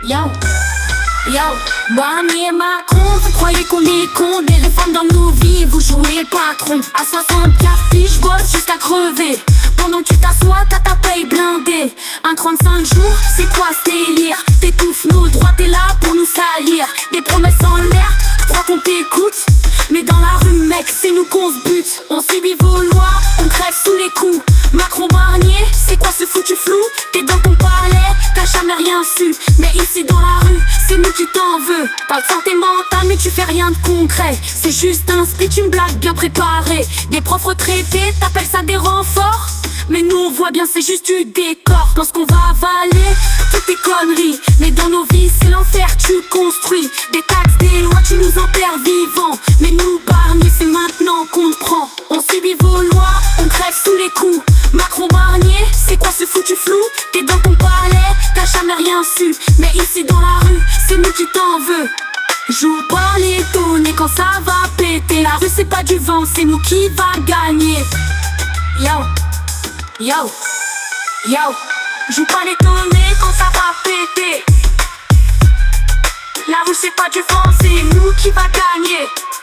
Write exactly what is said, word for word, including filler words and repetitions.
Yo, yo, Barnier et Macron, vous croyez qu'on est con? Des réformes dans nos vies, vous jouez le patron. À soixante-quatre piges, je bosse jusqu'à crever. Pendant que tu t'assois, t'as ta paye blindée. Un trente-cinq jours, c'est quoi ce délire? T'étouffes nos droits, t'es là pour nous salir. Des promesses en l'air, crois qu'on t'écoute. Mais dans la rue, mec, c'est nous qu'on se bute. On subit vos lois, on crève sous les coups. Macron, Barnier, c'est quoi ce foutu flou? T'es dans ton palais, t'as jamais rien su. Mais ici dans la rue, c'est nous qui t'en veux. Parle de santé mentale mais tu fais rien de concret. C'est juste un speech, une blague bien préparée. Des profs retraités, t'appelles ça des renforts? Mais nous on voit bien c'est juste du décor. Pense qu'on va avaler toutes tes conneries. Mais dans nos vies c'est l'enfer, tu construis. Des taxes, des lois, tu nous enterres vivants. Mais nous Barnier c'est maintenant qu'on te prend. On subit vos lois, on crève sous les coups. Macron, Barnier, c'est quoi ce foutu flou? T'es dans ton palais, t'as jamais rien su. Mais ici dans la rue, c'est nous qui t'en veut. Joue pas l'étonné quand ça va péter. La rue c'est pas du vent, c'est nous qui va gagner. Yo, yo, yo. Joue pas l'étonné quand ça va péter. La rue c'est pas du vent, c'est nous qui va gagner.